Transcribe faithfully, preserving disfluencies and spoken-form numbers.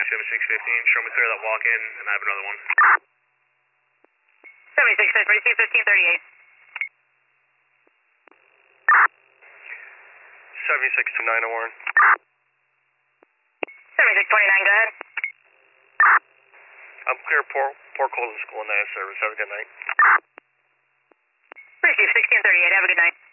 seventy-six fifteen, show me clear that walk in, and I have another one. seventy-six ten, receive fifteen thirty-eight. seventy-six to nine, Warren. seventy-six twenty-nine, go ahead. I'm clear, Port, Port Colton School and I have service. Have a good night. Receive sixteen thirty-eight, have a good night.